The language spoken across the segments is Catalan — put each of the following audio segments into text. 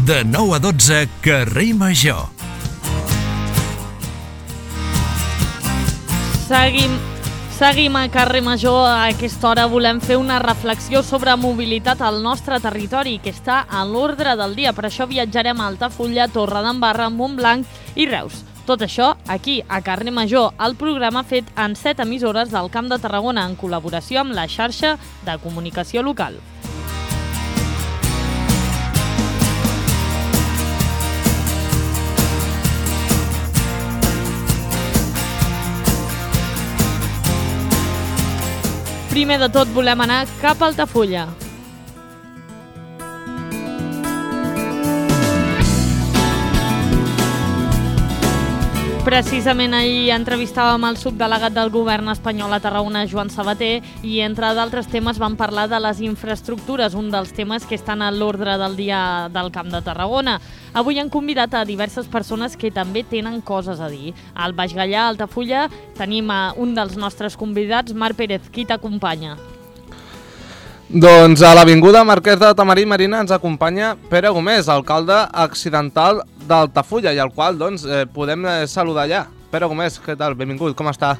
De 9 a 12, Carrer Major. Seguim a Carrer Major. A aquesta hora volem fer una reflexió sobre mobilitat al nostre territori, que està a l'ordre del dia. Per això viatjarem a Altafulla, Torredembarra, Montblanc i Reus. Tot això aquí, a Carrer Major, el programa fet en 7 emissores del Camp de Tarragona en col·laboració amb la xarxa de comunicació local. Primer de tot volem anar cap a Altafulla. Precisament ahir entrevistàvem el subdelegat del govern espanyol a Tarragona, Joan Sabater, i entre d'altres temes vam parlar de les infraestructures, un dels temes que estan a l'ordre del dia del Camp de Tarragona. Avui han convidat a diverses persones que també tenen coses a dir. Al Baix Gaià, a Altafulla, tenim un dels nostres convidats, Marc Pérez. Qui t'acompanya? Doncs a l'Avinguda Marquès de Tamarí Marina ens acompanya Pere Gomés, alcalde accidental d'Altafulla, i al qual podem saludar allà. Pere Gomés, què tal? Benvingut, com està?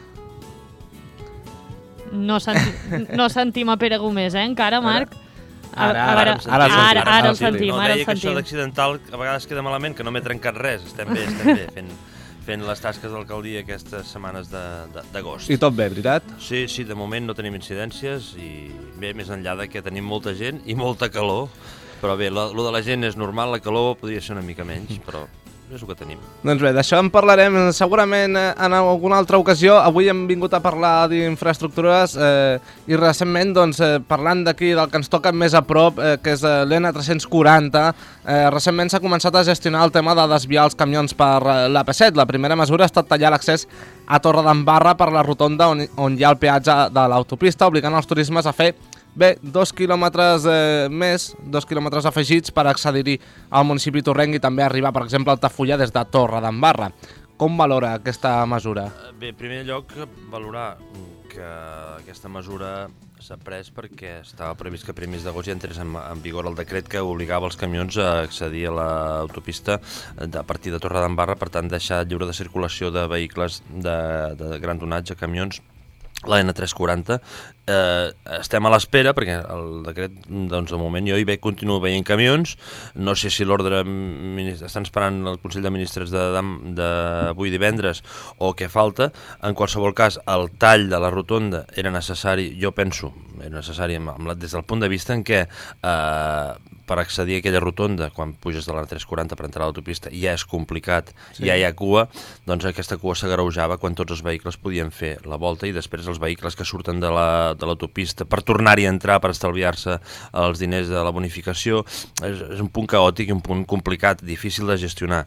No sentim a Pere Gomés, encara, Marc? Ara el sentim. No, deia que això d'accidental a vegades queda malament, que no m'he trencat res. Estem bé, fent les tasques d'alcaldia aquestes setmanes d'agost. I tot bé, veritat? Sí, de moment no tenim incidències i bé, més enllà de que tenim molta gent i molta calor, però bé, lo de la gent és normal, la calor podria ser una mica menys, però és el que tenim. Doncs bé, d'això en parlarem segurament en alguna altra ocasió. Avui hem vingut a parlar d'infraestructures i recentment, parlant d'aquí, del que ens toca més a prop, que és l'N340, recentment s'ha començat a gestionar el tema de desviar els camions per l'AP7. La primera mesura ha estat tallar l'accés a Torredembarra per la rotonda on hi ha el peatge de l'autopista, obligant els turismes a fer 2 quilòmetres més, 2 quilòmetres afegits per accedir-hi al municipi torrenc i també arribar, per exemple, a Altafulla des de Torredembarra. Com valora aquesta mesura? Bé, en primer lloc, valorar que aquesta mesura s'ha pres perquè estava previst que a primers d'agost ja entrés en vigor el decret que obligava els camions a accedir a l'autopista a partir de Torredembarra, per tant deixar lliure de circulació de vehicles de gran tonatge, camions, la N340. Estem a l'espera perquè el decret, de moment jo continuo veient camions, no sé si l'ordre estan esperant el Consell de Ministres d'avui divendres o què falta. En qualsevol cas, el tall de la rotonda era necessari, jo penso, des del punt de vista en què per accedir a aquella rotonda, quan puges de la 340 per entrar a l'autopista, ja és complicat, ja hi ha cua, doncs aquesta cua s'agreujava quan tots els vehicles podien fer la volta i després els vehicles que surten de l'autopista per tornar-hi a entrar, per estalviar-se els diners de la bonificació, és un punt caòtic i un punt complicat, difícil de gestionar.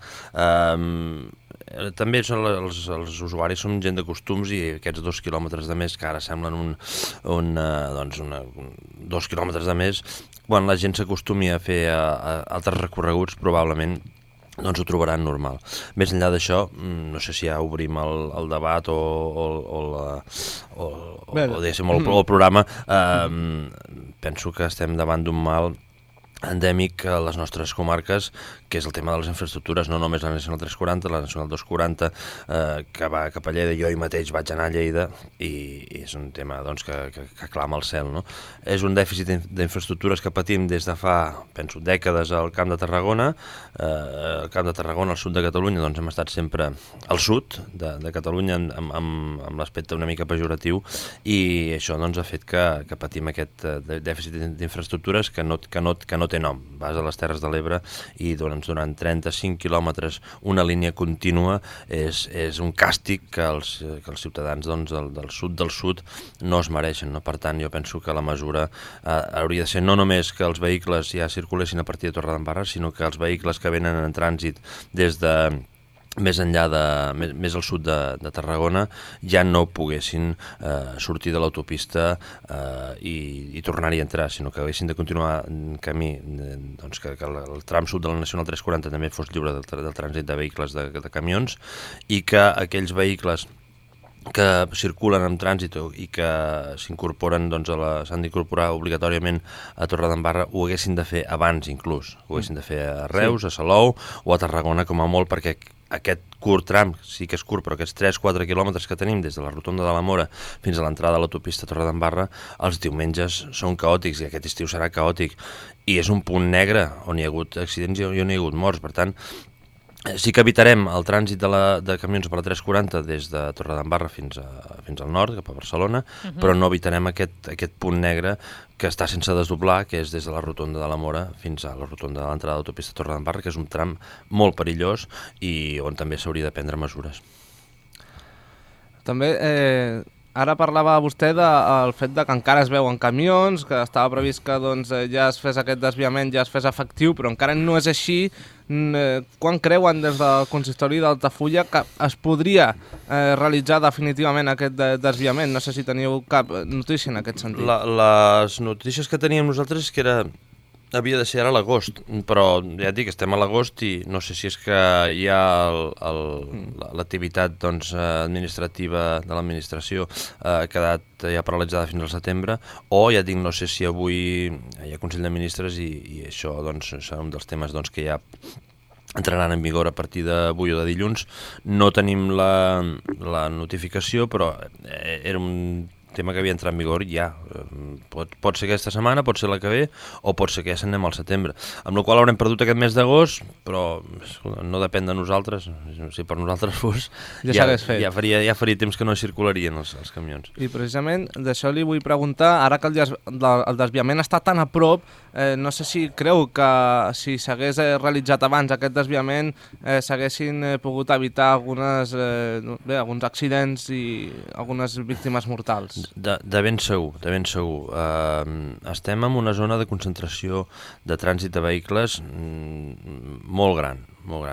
També els usuaris són gent de costums i aquests 2 quilòmetres de més, que ara semblen 2 quilòmetres de més, quan la gent s'acostumi a fer altres recorreguts, probablement ho trobaran normal. Més enllà d'això, no sé si ja obrim el debat o el programa. Penso que estem davant d'un mal endèmic a les nostres comarques, que és el tema de les infraestructures, no només la Nacional 340, la Nacional 240, que va cap a Lleida. Jo ahir mateix vaig anar a Lleida i és un tema que clama al cel, no? És un dèficit d'infraestructures que patim des de fa, penso, dècades al Camp de Tarragona. Al Camp de Tarragona, al sud de Catalunya, hem estat sempre al sud de Catalunya amb l'aspecte una mica pejoratiu, i això ha fet que patim aquest dèficit d'infraestructures que no té nom. Vas a les Terres de l'Ebre i durant 35 quilòmetres una línia contínua és un càstig que els ciutadans del sud no es mereixen, no? Per tant, jo penso que la mesura hauria de ser no només que els vehicles ja circulessin a partir de Torredembarra, sinó que els vehicles que venen en trànsit des de més enllà més al sud de Tarragona ja no poguessin sortir de l'autopista i tornar-hi a entrar, sinó que haguessin de continuar en camí, que el tram sud de la Nacional 340 també fos lliure del trànsit de vehicles de camions, i que aquells vehicles que circulen en trànsit i que s'incorporen, doncs, s'han d'incorporar obligatòriament a Torredembarra, ho haguessin de fer abans inclús. Ho haguessin de fer a Reus, a Salou o a Tarragona com a molt, perquè aquest curt tram, sí que és curt, però aquests 3-4 quilòmetres que tenim des de la rotonda de la Mora fins a l'entrada de l'autopista Torredembarra, els diumenges són caòtics i aquest estiu serà caòtic. I és un punt negre on hi ha hagut accidents i on hi ha hagut morts. Per tant, sí que evitarem el trànsit de camions per la 340 des de Torredembarra fins al nord, cap a Barcelona, però no evitarem aquest punt negre que està sense desdoblar, que és des de la rotonda de la Mora fins a la rotonda de l'entrada de l'autopista Torredembarra, que és un tram molt perillós i on també s'hauria de prendre mesures. També, ara parlava vostè del fet que encara es veuen camions, que estava previst que ja es fes aquest desviament, ja es fes efectiu, però encara no és així. Quan creuen des del consistori d'Altafulla que es podria realitzar definitivament aquest desviament? No sé si teniu cap notícia en aquest sentit. Les notícies que teníem nosaltres és que havia de ser ara a l'agost, però ja et dic, estem a l'agost i no sé si és que hi ha l'activitat administrativa de l'administració ha quedat ja paralitzada fins al setembre, o ja dic, no sé si avui hi ha Consell de Ministres i això serà un dels temes que ja entraran en vigor a partir d'avui o de dilluns. No tenim la notificació, però era un tema que havia entrat en vigor ja. Pot ser aquesta setmana, pot ser la que ve, o pot ser que ja se'n anem al setembre. Amb la qual haurem perdut aquest mes d'agost, però no depèn de nosaltres. Si per nosaltres fos, ja faria temps que no circularien els camions. I precisament d'això li vull preguntar, ara que el desviament està tan a prop, no sé si creu que si s'hagués realitzat abans aquest desviament s'haguessin pogut evitar alguns accidents i algunes víctimes mortals. De ben segur, de ben segur. Estem en una zona de concentració de trànsit de vehicles molt gran.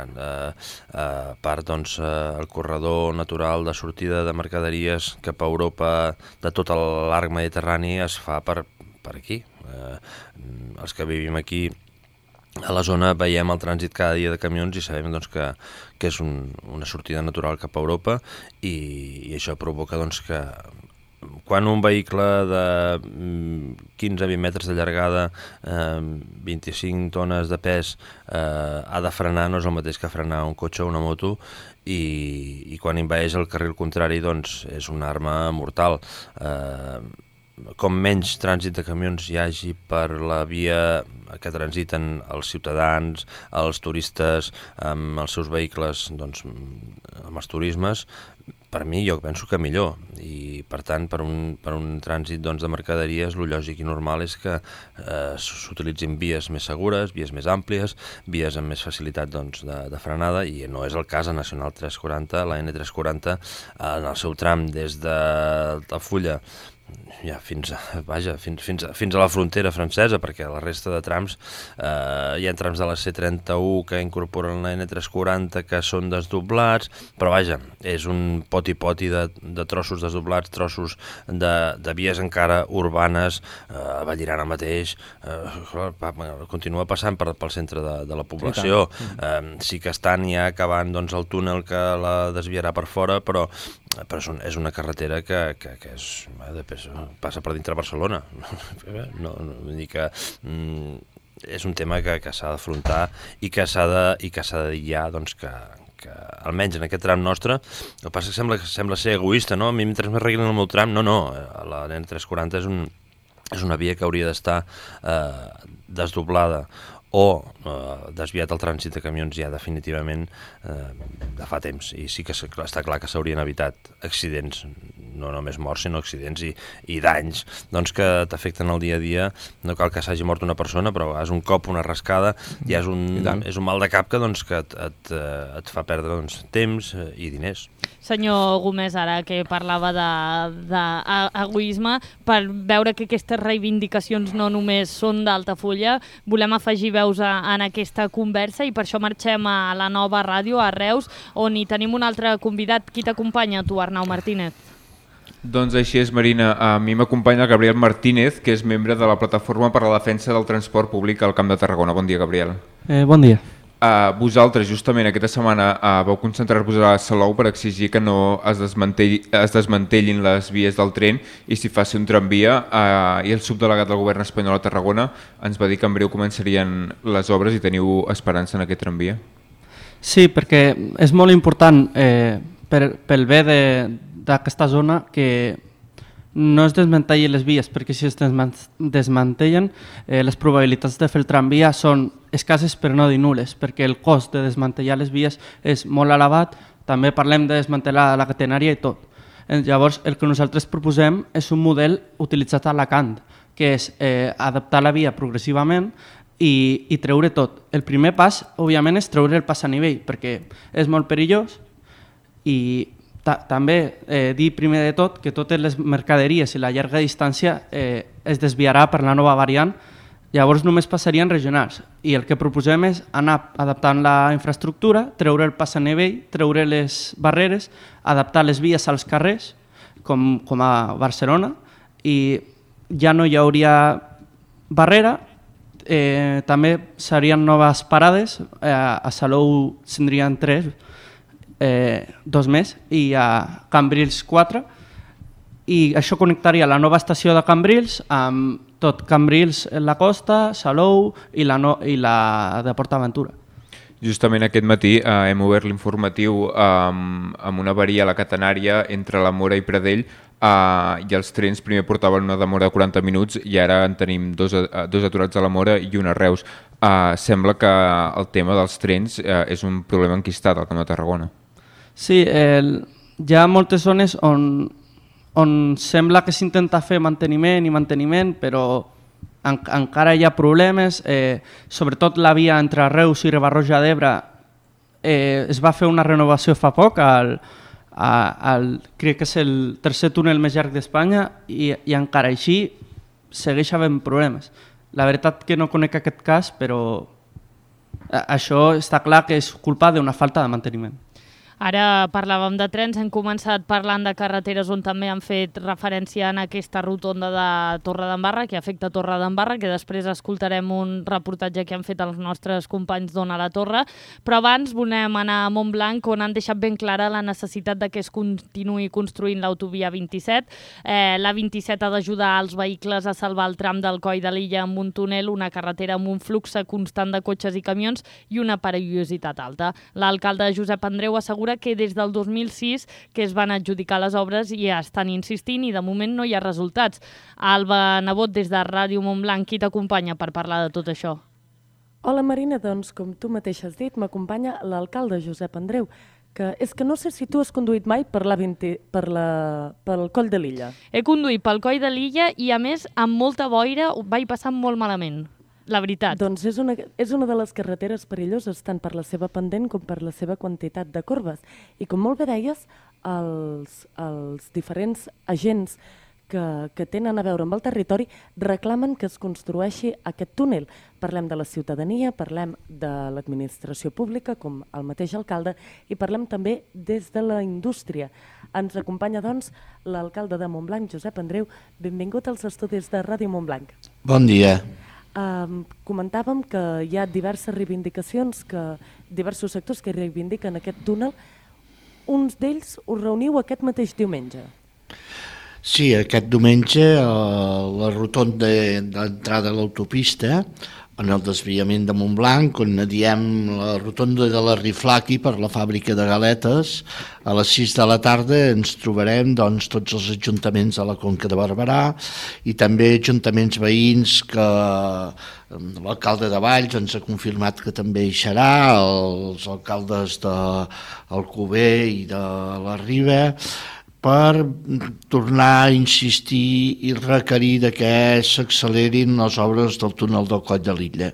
A part, el corredor natural de sortida de mercaderies cap a Europa de tot l'arc mediterrani es fa per aquí. Els que vivim aquí a la zona veiem el trànsit cada dia de camions i sabem que és una sortida natural cap a Europa i això provoca que quan un vehicle de 15-20 metres de llargada, 25 tones de pes, ha de frenar, no és el mateix que frenar un cotxe o una moto, i quan envaeix el carril contrari és una arma mortal. Com menys trànsit de camions hi hagi per la via que transiten els ciutadans, els turistes amb els seus vehicles, amb els turismes, per mi jo penso que millor, i per tant per un trànsit de mercaderies el lògic i normal és que s'utilitzin vies més segures, vies més àmplies, vies amb més facilitat de frenada, i no és el cas a Nacional 340, la N340 en el seu tram des de Altafulla fins a la frontera francesa, perquè la resta de trams hi ha trams de la C31 que incorporen la N340 que són desdoblats, però és un poti-poti de trossos desdoblats, trossos de vies encara urbanes, a Vallirana mateix, continua passant pel centre de la població. Sí que estan ja acabant el túnel que la desviarà per fora, però és una carretera que passa per dintre Barcelona. Vull dir que és un tema que s'ha d'afrontar i que s'ha de dir ja que almenys en aquest tram nostre, el que passa és que sembla ser egoista, no? A mi mentre m'arreglin el meu tram, no, la N340 és una via que hauria d'estar desdoblada o desviat el trànsit de camions ja definitivament de fa temps, i sí que està clar que s'haurien evitat accidents, no només morts sinó accidents i danys que t'afecten el dia a dia. No cal que s'hagi mort una persona, però és un cop, una rascada, ja és un mal de cap que et fa perdre temps i diners. Senyor Gómez, ara que parlava d'egoisme, per veure que aquestes reivindicacions no només són d'Altafulla, volem afegir veus en aquesta conversa i per això marxem a la Nova Ràdio, a Reus, on hi tenim un altre convidat. Qui t'acompanya, tu, Arnau Martínez? Doncs així és, Marina. A mi m'acompanya el Gabriel Martínez, que és membre de la Plataforma per a la Defensa del Transport Públic al Camp de Tarragona. Bon dia, Gabriel. Bon dia. Vosaltres justament aquesta setmana vau concentrar-vos a Salou per exigir que no es desmantellin les vies del tren i s'hi faci un tramvia, i el subdelegat del govern espanyol a Tarragona ens va dir que en breu començarien les obres i teniu esperança en aquest tramvia. Sí, perquè és molt important pel bé d'aquesta zona que no es desmantellin les vies, perquè si es desmantellen les probabilitats de fer el tramvia són escasses per no dir nul·les, perquè el cost de desmantellar les vies és molt elevat, també parlem de desmantellar la catenària i tot. Llavors el que nosaltres proposem és un model utilitzat a Alacant, que és adaptar la via progressivament i treure tot. El primer pas, òbviament, és treure el pas a nivell, perquè és molt perillós i també dir primer de tot que totes les mercaderies i la llarga distància es desviarà per la nova variant, llavors només passarien regionals i el que proposem és anar adaptant la infraestructura, treure el pas a nivell, treure les barreres, adaptar les vies als carrers com a Barcelona i ja no hi hauria barrera, també serien noves parades, a Salou tindrien 3, 2 més i a Cambrils 4 i això connectaria la nova estació de Cambrils amb tot Cambrils en la costa, Salou i la de PortAventura. Justament aquest matí hem obert l'informatiu amb una avaria a la catenària entre la Mora i Pradell i els trens primer portaven una demora de 40 minuts i ara en tenim dos aturats a la Mora i un a Reus. Sembla que el tema dels trens és un problema enquistat al Camp de Tarragona. Sí, hi ha moltes zones on sembla que s'intenta fer manteniment, però encara hi ha problemes, sobretot la via entre Reus i Riba-roja d'Ebre es va fer una renovació fa poc, crec que és el tercer túnel més llarg d'Espanya i encara així segueix havent problemes. La veritat que no conec aquest cas, però això està clar que és culpa d'una falta de manteniment. Ara parlàvem de trens, hem començat parlant de carreteres on també han fet referència en aquesta rotonda de Torredembarra, que afecta Torredembarra, que després escoltarem un reportatge que han fet els nostres companys d'Ona la Torre, però abans volem anar a Montblanc, on han deixat ben clara la necessitat de que es continuï construint l'autovia 27. La 27 ha d'ajudar els vehicles a salvar el tram del Coll de l'Illa amb un túnel, una carretera amb un flux constant de cotxes i camions i una perillositat alta. L'alcalde Josep Andreu assegura que des del 2006 que es van adjudicar les obres i estan insistint i de moment no hi ha resultats. Alba Nebot, des de Ràdio Montblanc, qui t'acompanya per parlar de tot això? Hola Marina, doncs com tu mateix has dit, m'acompanya l'alcalde Josep Andreu, que és que no sé si tu has conduït mai pel Coll de l'Illa. He conduït pel Coll de l'Illa i a més amb molta boira ho vaig passar molt malament. La veritat. Doncs és una de les carreteres perilloses, tant per la seva pendent com per la seva quantitat de corbes. I com molt bé deies, els diferents agents que tenen a veure amb el territori reclamen que es construeixi aquest túnel. Parlem de la ciutadania, parlem de l'administració pública, com el mateix alcalde, i parlem també des de la indústria. Ens acompanya, doncs, l'alcalde de Montblanc, Josep Andreu. Benvingut als estudis de Ràdio Montblanc. Bon dia. Comentàvem que hi ha diverses reivindicacions, diversos sectors que reivindiquen aquest túnel. Uns d'ells us reuniu aquest mateix diumenge. Sí, aquest diumenge la rotonda d'entrada a l'autopista, en el desviament de Montblanc, on diem la rotonda de la Riflaqui per la fàbrica de galetes, a les 6 de la tarda ens trobarem doncs, tots els ajuntaments de la Conca de Barberà i també ajuntaments veïns que l'alcalde de Valls ens ha confirmat que també hi serà, els alcaldes d'Alcover i de la Riba, per tornar a insistir i requerir que s'accelerin les obres del túnel del Coll de l'Illa.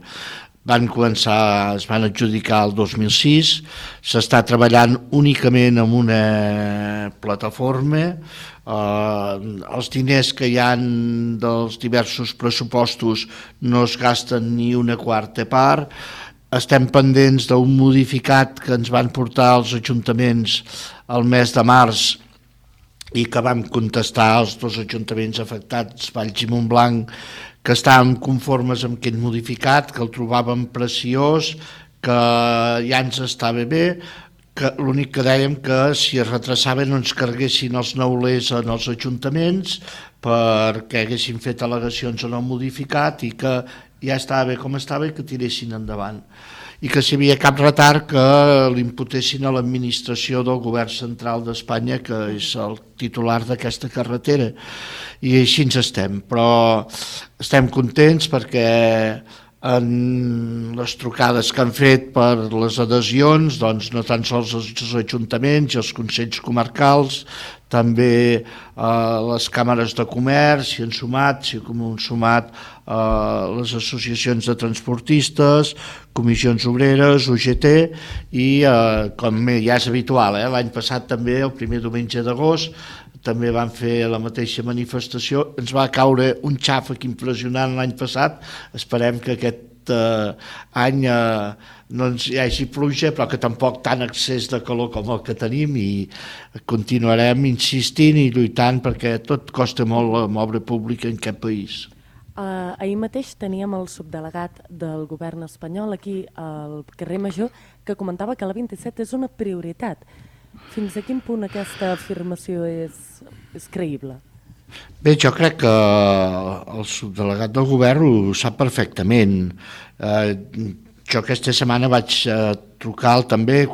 Es van adjudicar el 2006, s'està treballant únicament amb una plataforma, els diners que hi ha dels diversos pressupostos no es gasten ni una quarta part, estem pendents d'un modificat que ens van portar els ajuntaments al mes de març i que vam contestar als dos ajuntaments afectats, Valls i Montblanc, que estàvem conformes amb aquest modificat, que el trobàvem preciós, que ja ens estava bé, que l'únic que dèiem que si es retrasava no ens carreguessin els neulers en els ajuntaments perquè haguessin fet al·legacions o no modificat i que ja estava bé com estava i que tiressin endavant. I que si hi havia cap retard que l'imputessin a l'administració del govern central d'Espanya, que és el titular d'aquesta carretera. I així ens estem, però estem contents perquè en les trucades que han fet per les adhesions, doncs no tan sols els ajuntaments i els consells comarcals, també les càmeres de comerç s'hi han sumat, s'hi han sumat les associacions de transportistes, comissions obreres, UGT i, com ja és habitual, l'any passat també, el primer diumenge d'agost, també van fer la mateixa manifestació. Ens va caure un xàfec impressionant l'any passat. Esperem que aquest any no hi hagi pluja, però que tampoc tant excés de calor com el que tenim, i continuarem insistint i lluitant perquè tot costa molt la obra pública en aquest país. Ahir mateix teníem el subdelegat del govern espanyol aquí al carrer Major que comentava que la 27 és una prioritat. Fins a quin punt aquesta afirmació és creïble? Bé, jo crec que el subdelegat del govern ho sap perfectament. Jo aquesta setmana vaig trucar també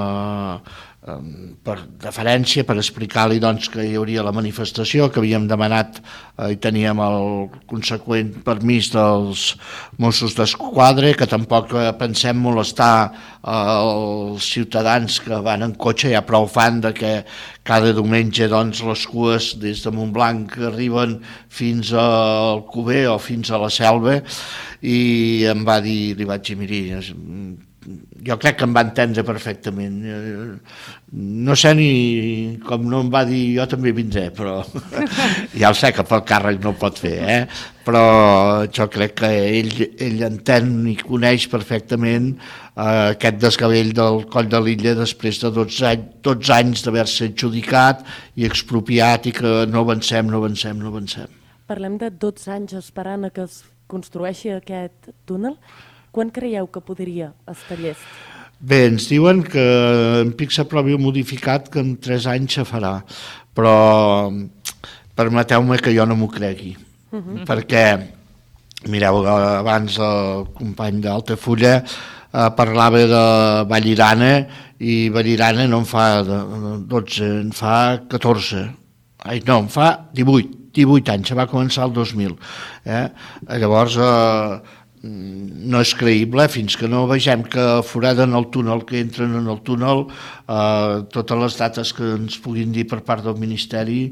per deferència, per explicar-li doncs, que hi hauria la manifestació, que havíem demanat i teníem el conseqüent permís dels Mossos d'Esquadra, que tampoc pensem molestar els ciutadans que van en cotxe, ja prou fan de que cada diumenge doncs, les cues des de Montblanc arriben fins al Cuber o fins a la Selva, i em va dir, li vaig dir, miri, jo crec que em va entendre perfectament. No sé ni com no em va dir, jo també vindré, però ja ho sé que pel càrrec no ho pot fer, però jo crec que ell entén i coneix perfectament aquest desgavell del Coll de Lilla després de 12 anys d'haver-se adjudicat i expropiat i que no avancem. Parlem de 12 anys esperant a que es construeixi aquest túnel. Quan creieu que podria estar llest? Bé, ens diuen que en pic s'aprovi un modificat que en 3 anys se farà, però permeteu-me que jo no m'ho cregui, perquè, mireu, abans el company d'Altafulla parlava de Vallirana, i Vallirana no en fa 12, en fa 14, no, en fa 18 anys, va començar el 2000. Llavors, no és creïble fins que no vegem que foraden el túnel, que entren en el túnel, totes les dates que ens puguin dir per part del Ministeri,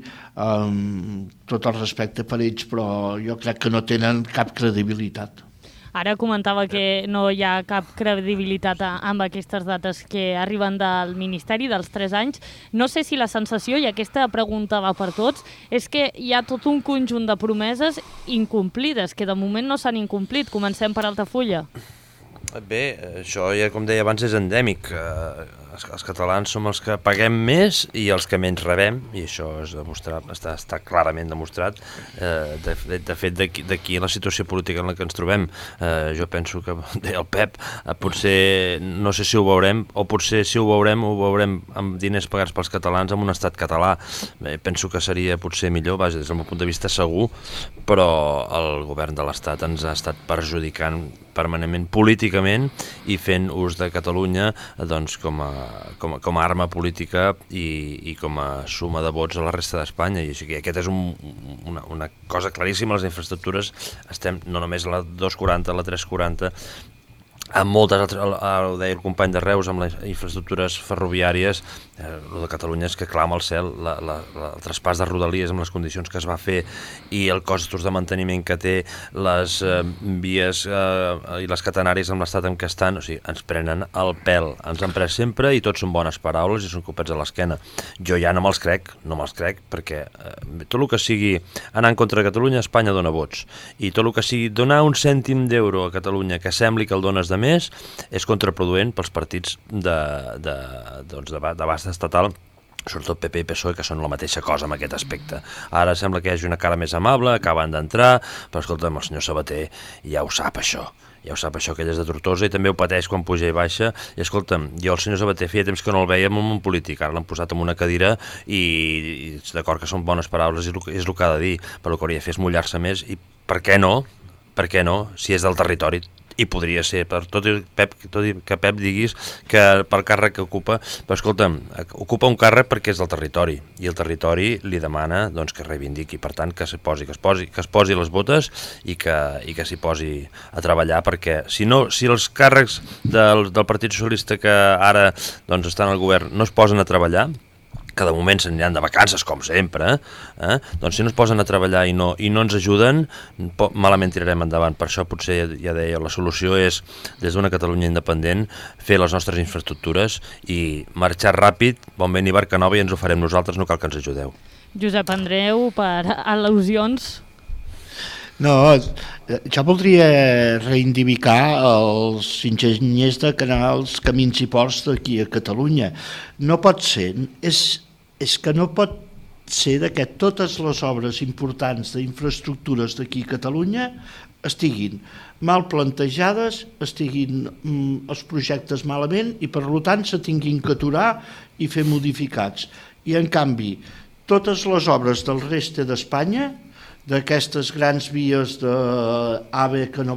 tot el respecte per ells, però jo crec que no tenen cap credibilitat. Ara comentava que no hi ha cap credibilitat amb aquestes dates que arriben del Ministeri, dels 3 anys. No sé si la sensació, i aquesta pregunta va per tots, és que hi ha tot un conjunt de promeses incomplides, que de moment no s'han incomplit. Comencem per Altafulla. Bé, això, ja com deia abans, és endèmic. Els catalans som els que paguem més i els que menys rebem, i això és demostrat, està clarament demostrat. De fet, d'aquí la situació política en la que ens trobem, jo penso que, deia el Pep, potser, no sé si ho veurem, o potser si ho veurem amb diners pagats pels catalans en un estat català. Penso que seria potser millor, vaja, des del meu punt de vista segur, però el govern de l'Estat ens ha estat perjudicant permanentment políticament i fent ús de Catalunya doncs, com a arma política i com a suma de vots a la resta d'Espanya. I així que aquest és una cosa claríssima. Les infraestructures estem no només a la 240, a la 340, amb moltes altres, ho deia el company de Reus, amb les infraestructures ferroviàries. El de Catalunya és que clama al cel el traspàs de Rodalies amb les condicions que es va fer i el costos de manteniment que té, les vies i les catenàries amb l'estat en què estan. O sigui, ens prenen el pèl, ens han pres sempre i tots són bones paraules i són copets a l'esquena. Jo ja no me'ls crec, perquè tot el que sigui anar en contra de Catalunya, Espanya dona vots, i tot el que sigui donar un cèntim d'euro a Catalunya que sembli que el dones de més és contraproduent pels partits d'abast estatal, sobretot PP i PSOE, que són la mateixa cosa en aquest aspecte. Ara sembla que hi hagi una cara més amable, acaben d'entrar, però escolta'm, el senyor Sabater ja ho sap això, ja ho sap això, que ell és de Tortosa i també ho pateix quan puja i baixa, i escolta'm, jo el senyor Sabater feia temps que no el veiem en un polític, ara l'han posat en una cadira i d'acord que són bones paraules, és el que ha de dir, però el que hauria de fer és mullar-se més, i per què no, si és del territori, i podria ser, tot i que Pep diguis que pel càrrec que ocupa, però escolta'm, ocupa un càrrec perquè és del territori, i el territori li demana doncs, que reivindiqui, per tant que es posi les botes i que s'hi posi a treballar, perquè si els càrrecs del Partit Socialista que ara doncs, estan al govern no es posen a treballar, que de moment se'n aniran de vacances, com sempre, doncs si no es posen a treballar i no ens ajuden, malament tirarem endavant. Per això potser, ja deia, la solució és, des d'una Catalunya independent, fer les nostres infraestructures i marxar ràpid, bon vent i barca nova, i ens ho farem nosaltres, no cal que ens ajudeu. Josep Andreu, per al·lusions. No, jo voldria reivindicar els enginyers de canals, camins i ports d'aquí a Catalunya. No pot ser, és que no pot ser que totes les obres importants d'infraestructures d'aquí a Catalunya estiguin mal plantejades, estiguin els projectes malament i per tant se tinguin que aturar i fer modificats. I en canvi, totes les obres del reste d'Espanya, d'aquestes grans vies d'AVE que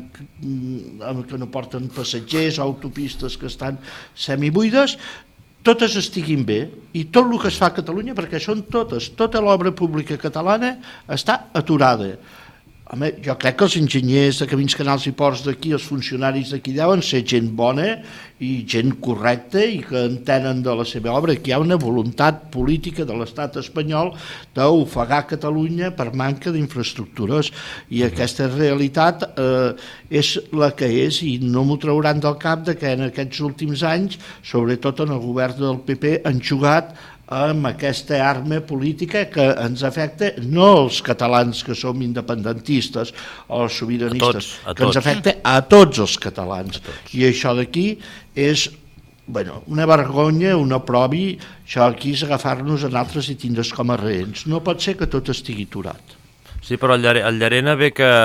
no porten passatgers, autopistes que estan semibuides, totes estiguin bé, i tot el que es fa a Catalunya, perquè són tota l'obra pública catalana està aturada. Home, jo crec que els enginyers de camins, canals i ports d'aquí, els funcionaris d'aquí deuen ser gent bona i gent correcta i que entenen de la seva obra, que hi ha una voluntat política de l'estat espanyol d'ofegar Catalunya per manca d'infraestructures, i aquesta realitat és la que és, i no m'ho trauran del cap de que en aquests últims anys, sobretot en el govern del PP, han jugat amb aquesta arma política que ens afecta no als catalans que som independentistes o els sobiranistes, que ens afecta a tots els catalans. I això d'aquí és una vergonya, una provi, això aquí és agafar-nos a nosaltres i tindre's com a rehens. No pot ser que tot estigui aturat. Sí, però el Llarena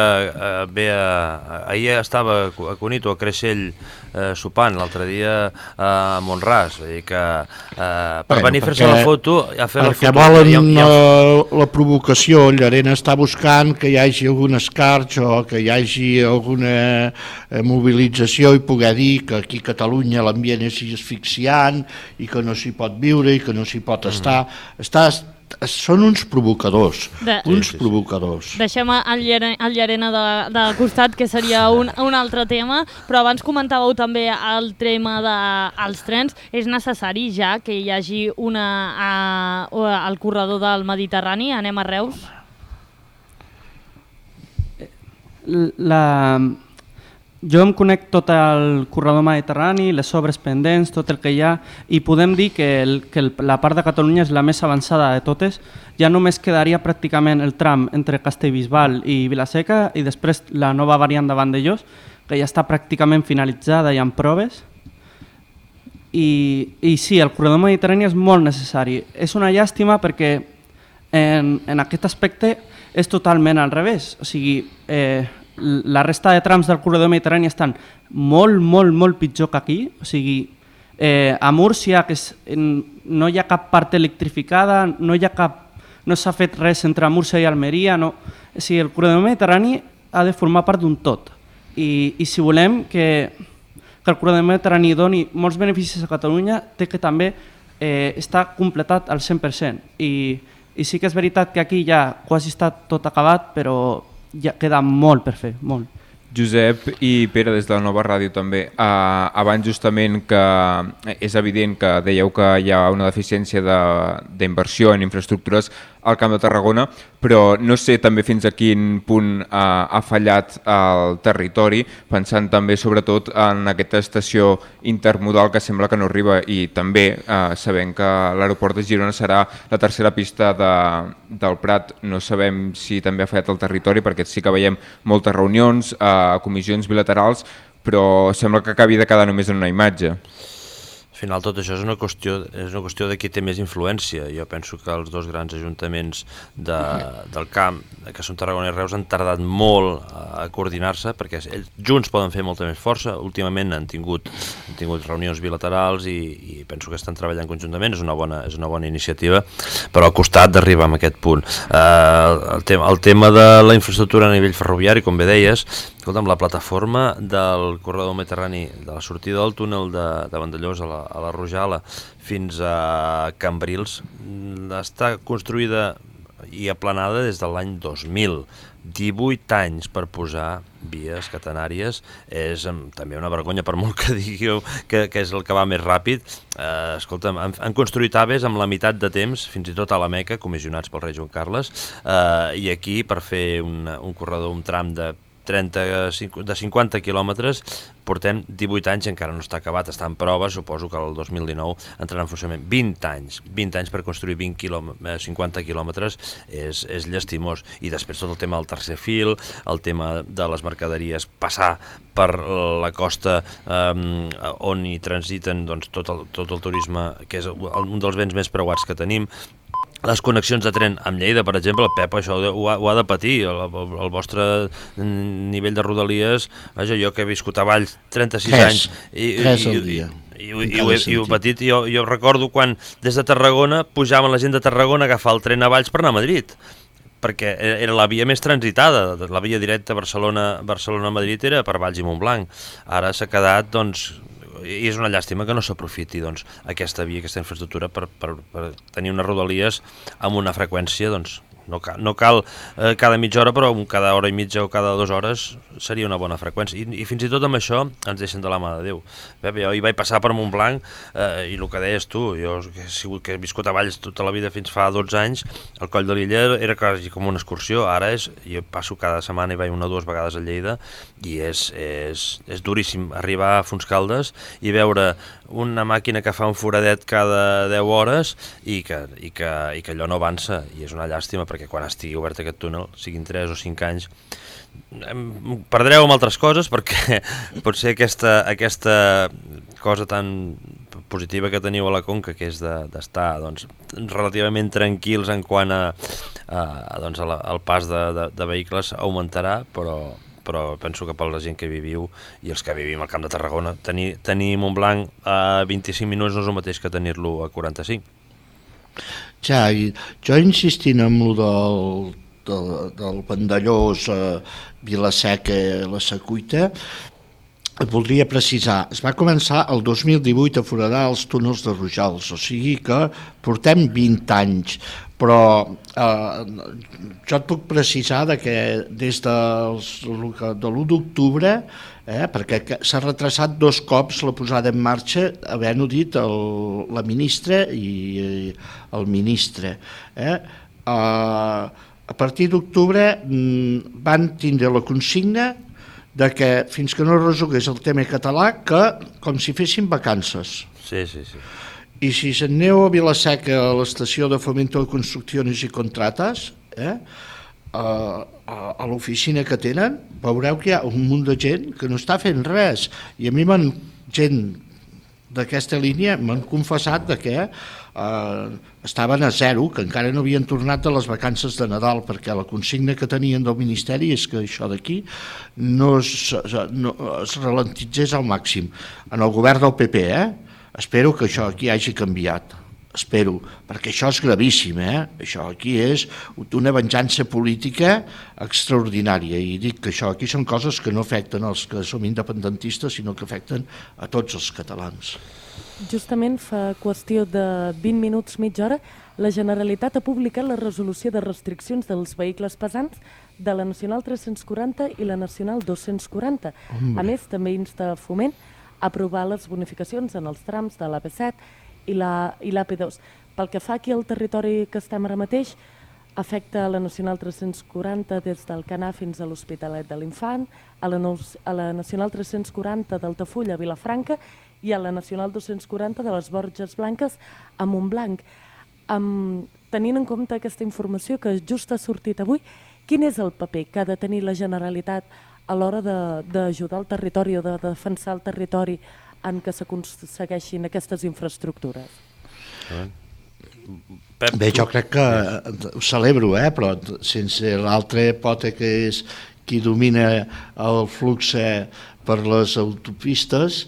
ahir estava a Cunit o a Creixell sopant, l'altre dia a Montràs, vull dir que per venir a fer-se la foto... Perquè volen la provocació, el Llarena està buscant que hi hagi algun escarx o que hi hagi alguna mobilització i poder dir que aquí a Catalunya l'ambient és asfixiant i que no s'hi pot viure i que no s'hi pot estar. Són uns provocadors, provocadors. Deixem el Llarena de costat, que seria un altre tema, però abans comentàveu també el tema dels trens. És necessari ja que hi hagi al corredor del Mediterrani? Anem a Reus? Jo em conec tot el corredor mediterrani, les obres pendents, tot el que hi ha, i podem dir que la part de Catalunya és la més avançada de totes. Ja només quedaria pràcticament el tram entre Castellbisbal i Vilaseca i després la nova variant de Vandellós, que ja està pràcticament finalitzada i amb proves. I sí, el corredor mediterrani és molt necessari. És una llàstima perquè en aquest aspecte és totalment al revés. O sigui, la resta de trams del corredor mediterrani estan molt pitjor que aquí. O sigui, a Múrcia no hi ha cap part electrificada, no s'ha fet res entre Múrcia i Almeria. O sigui, el corredor mediterrani ha de formar part d'un tot. I si volem que el corredor mediterrani doni molts beneficis a Catalunya, té que també estar completat al 100%. I sí que és veritat que aquí ja quasi està tot acabat, però ja queda molt per fer, molt. Josep i Pere, des de la Nova Ràdio també, abans justament que és evident que dèieu que hi ha una deficiència d'inversió en infraestructures al Camp de Tarragona, però no sé també fins a quin punt ha fallat el territori, pensant també sobretot en aquesta estació intermodal que sembla que no arriba, i també sabent que l'aeroport de Girona serà la tercera pista del Prat. No sabem si també ha fallat el territori, perquè sí que veiem moltes reunions, comissions bilaterals, però sembla que acabi de quedar només en una imatge. final tot això és una qüestió de qui té més influència. Jo penso que els dos grans ajuntaments del camp, que són Tarragona i Reus, han tardat molt a coordinar-se, perquè ells junts poden fer molta més força. Últimament han tingut reunions bilaterals i penso que estan treballant conjuntament, és una bona iniciativa, però ha costat d'arribar a aquest punt. El tema de la infraestructura a nivell ferroviari, com bé deies, escolta'm, la plataforma del corredor mediterrani, de la sortida del túnel de Vandellòs a la Rojala fins a Cambrils, està construïda i aplanada des de l'any 2000. 18 anys per posar vies catenàries és també una vergonya, per molt que digueu que és el que va més ràpid. Escolta'm, han construït AVEs amb la meitat de temps, fins i tot a la Meca, comissionats pel rei Joan Carles, i aquí per fer un corredor, un tram de 50 quilòmetres, portem 18 anys i encara no està acabat, està en prova, suposo que el 2019 entrarà en funcionament. 20 anys per construir 50 quilòmetres és llastimós. I després tot el tema del tercer fil, el tema de les mercaderies, passar per la costa on hi transiten tot el turisme, que és un dels béns més preuats que tenim. Les connexions de tren amb Lleida, per exemple, el Pep això ho ha de patir, el vostre nivell de rodalies. Vaja, jo que he viscut a Valls 36 anys i ho he patit. Jo recordo quan des de Tarragona pujaven la gent de Tarragona a agafar el tren a Valls per anar a Madrid, perquè era la via més transitada, la via directa Barcelona-Madrid era per Valls i Montblanc. Ara s'ha quedat, doncs, i és una llàstima que no s'aprofiti aquesta via, aquesta infraestructura per tenir unes rodalies amb una freqüència, no cal cada mitja hora, però cada hora i mitja o cada 2 hores seria una bona freqüència. I fins i tot amb això ens deixen de la mà de Déu. Jo hi vaig passar per Montblanc i el que deies tu, jo que he viscut a Valls tota la vida fins fa 12 anys, el Coll de l'Illa era quasi com una excursió. Ara jo passo cada setmana i vaig 1 o 2 vegades a Lleida i és duríssim arribar a Fontscaldes i veure una màquina que fa un foradet cada 10 hores i que allò no avança, i és una llàstima, perquè quan estigui obert aquest túnel, siguin 3 o 5 anys, perdreu amb altres coses, perquè potser aquesta cosa tan positiva que teniu a la Conca, que és d'estar relativament tranquils en quant al pas de vehicles, augmentarà, però penso que per la gent que viviu i els que vivim al Camp de Tarragona, tenir Montblanc a 25 minuts no és el mateix que tenir-lo a 45. Ja, jo insistint amb el del Vandellòs, Vila-seca, la Secuita, voldria precisar, es va començar el 2018 a foradar els túnels de Rojals, o sigui que portem 20 anys, però jo et puc precisar que des de l'1 d'octubre, perquè s'ha retrasat 2 cops la posada en marxa, havent-ho dit la ministra i el ministre. A partir d'octubre van tindre la consigna de que fins que no resolgués el tema català, que com si fessin vacances. Sí. I si se'n aneu a Vila-seca, a l'estació de Fomento de Construcciones i Contrates, a l'oficina que tenen, veureu que hi ha un munt de gent que no està fent res. I a mi gent d'aquesta línia m'han confessat que estaven a 0, que encara no havien tornat de les vacances de Nadal, perquè la consigna que tenien del Ministeri és que això d'aquí no es ralentitzés al màxim. En el govern del PP, espero que això aquí hagi canviat. Espero, perquè això és gravíssim, Això aquí és una venjança política extraordinària, i dic que això aquí són coses que no afecten els que som independentistes, sinó que afecten a tots els catalans. Justament fa qüestió de 20 minuts, mitja hora, la Generalitat ha publicat la resolució de restriccions dels vehicles pesants de la Nacional 340 i la Nacional 240. A més, també insta Foment a aprovar les bonificacions en els trams de l'AP7 i l'AP2. Pel que fa aquí al territori que estem ara mateix, afecta la Nacional 340 des del Canà fins a l'Hospitalet de l'Infant, a la Nacional 340 d'Altafulla a Vilafranca i a la Nacional 240 de les Borges Blanques a Montblanc. Tenint en compte aquesta informació que just ha sortit avui, quin és el paper que ha de tenir la Generalitat a l'hora d'ajudar el territori o de defensar el territori en què s'aconsegueixin aquestes infraestructures? Pep, Bé, jo crec que ho celebro, però sense l'altre pota que és qui domina el flux per les autopistes,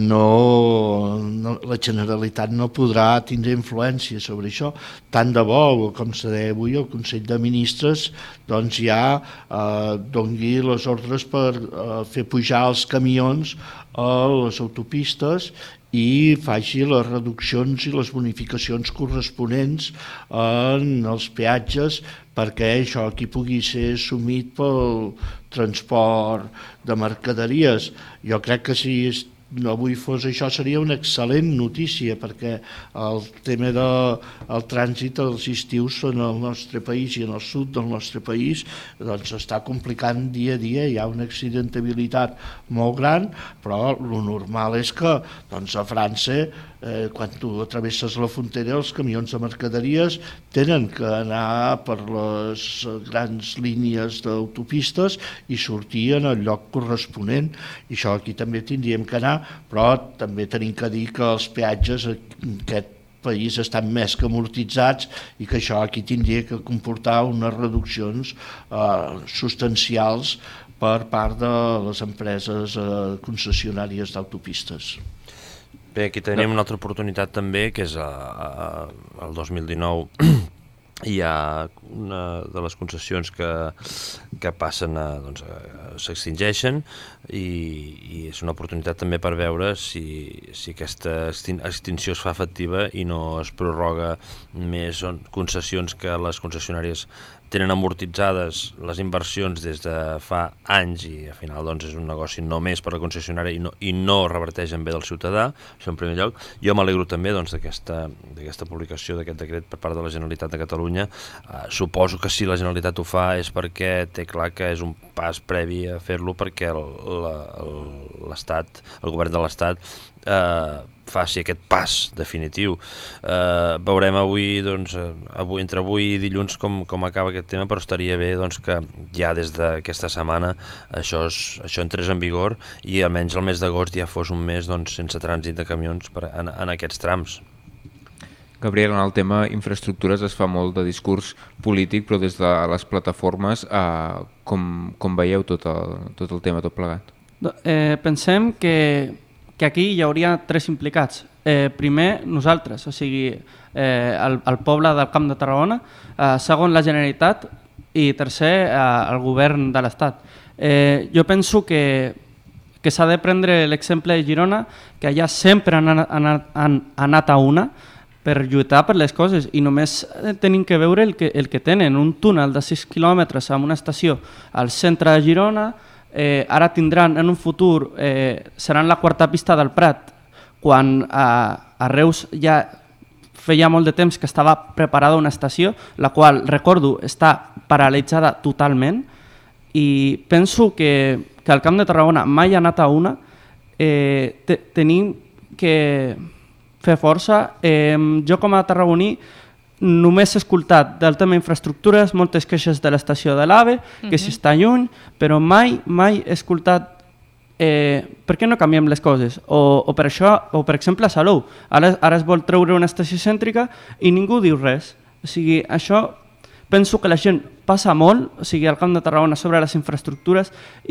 la Generalitat no podrà tindre influència sobre això. Tant de bo, com se deia avui, el Consell de Ministres doncs ja doni les ordres per fer pujar els camions a les autopistes i faci les reduccions i les bonificacions corresponents en els peatges perquè això aquí pugui ser assumit pel transport de mercaderies. Jo crec que si avui fos això seria una excel·lent notícia perquè el tema del trànsit als estius en el nostre país i en el sud del nostre país doncs està complicant dia a dia, hi ha una accidentabilitat molt gran, però el normal és que doncs, a França quan tu travesses la frontera els camions de mercaderies tenen que anar per les grans línies d'autopistes i sortir en el lloc corresponent i això aquí també tindríem que anar, però també tenim que dir que els peatges en aquest país estan més que amortitzats i que això aquí tindria que comportar unes reduccions substancials per part de les empreses concessionàries d'autopistes. Bé, aquí tenim una altra oportunitat també, que és el 2019 hi ha una de les concessions que passen s'extingeixen i és una oportunitat també per veure si aquesta extinció es fa efectiva i no es prorroga més concessions que les concessionàries tenen amortitzades les inversions des de fa anys i al final doncs, és un negoci només per a la concessionària i no reverteix en bé del ciutadà, això en primer lloc. Jo m'alegro també doncs, d'aquesta publicació d'aquest decret per part de la Generalitat de Catalunya. Suposo que si la Generalitat ho fa és perquè té clar que és un pas previ a fer-lo perquè l'Estat, el govern de l'Estat faci aquest pas definitiu. Veurem avui, doncs, entre avui i dilluns com acaba aquest tema, però estaria bé doncs, que ja des d'aquesta setmana això entrés en vigor i almenys el mes d'agost ja fos un mes doncs, sense trànsit de camions en aquests trams. Gabriel, en el tema infraestructures es fa molt de discurs polític, però des de les plataformes com veieu tot el tema, tot plegat? Pensem que aquí hi hauria tres implicats. Primer, nosaltres, o sigui, el poble del Camp de Tarragona, segon, la Generalitat i tercer, el govern de l'Estat. Jo penso que s'ha de prendre l'exemple de Girona, que allà sempre han anat a una per lluitar per les coses i només tenim que veure el que tenen, un túnel de 6 quilòmetres amb una estació al centre de Girona. Ara tindran en un futur, seran la quarta pista del Prat, quan a Reus ja feia molt de temps que estava preparada una estació, la qual, recordo, està paralitzada totalment i penso que el Camp de Tarragona mai ha anat a una, tenim que fer força. Jo com a tarragoní només he escoltat del tema infraestructures moltes queixes de l'estació de l'AVE, que si està lluny, però mai he escoltat per què no canviem les coses. O per això, o per exemple a Salou, ara es vol treure una estació cèntrica i ningú diu res. O sigui, això penso que la gent passa molt, o sigui, al Camp de Tarragona sobre les infraestructures